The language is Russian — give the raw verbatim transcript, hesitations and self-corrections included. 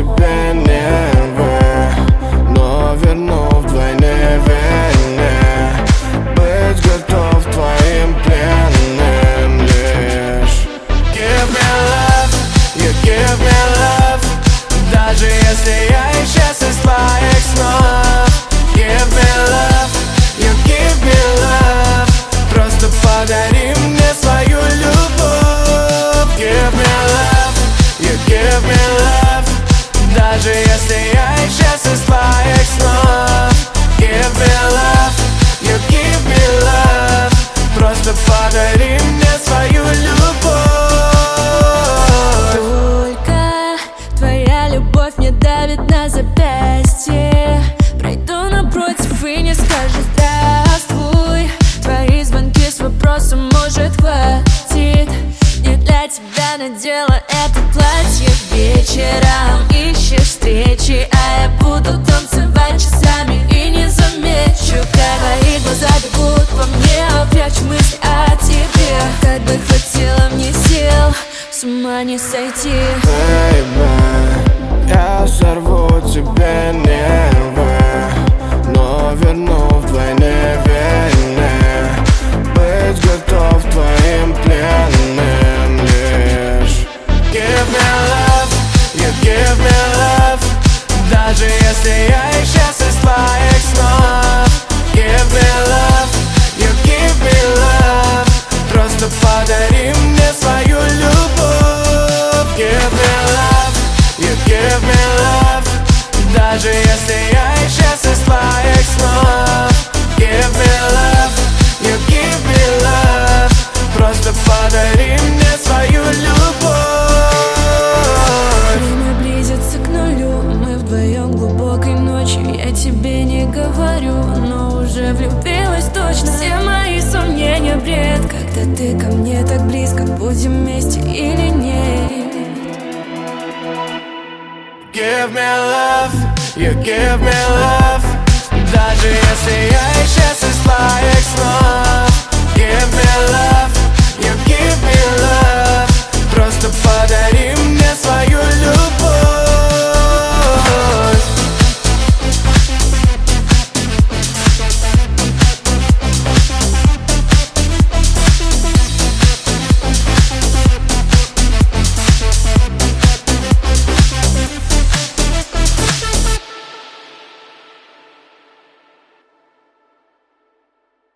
тебе нервы, но верну вдвойне вине. Быть готов твоим пленным лишь. Give me love, you give me love, даже если я исчез из твоих снов. Give me love, you give me love, просто подари мне свою любовь. Give me love, you give me love, даже если я исчез из твоих снов. Give me love, you give me love, просто подари мне свою любовь. Только твоя любовь мне давит на запястье. Пройду напротив и не скажу здравствуй. Твои звонки с вопросом, может, хватит. Не для тебя надела это платье. Вечером ищешь встречи, а я буду танцевать часами и не замечу, как твои глаза бегут по мне, а прячу мысли о тебе. Как бы хватило мне сил, с ума не сойти. Baby, я сорву тебе нервы, но верну вдвойне вине. Быть готов твоим пленным лишь. Give me love, you give me love, даже если я исчез из твоих снов. Give me love, you give me love, просто подари мне свою любовь. Give me love, you give me love, даже если я исчез из твоих снов. Give me love, you give me love, просто подари мне свою любовь. Время близится к нулю, мы вдвоем глубокой ночью. Я тебе не говорю, но уже влюбилась точно. Все мои сомнения бред, когда ты ко мне так близко, будем вместе или нет. Give me love, you give me love, даже если я исчез из твоих снов.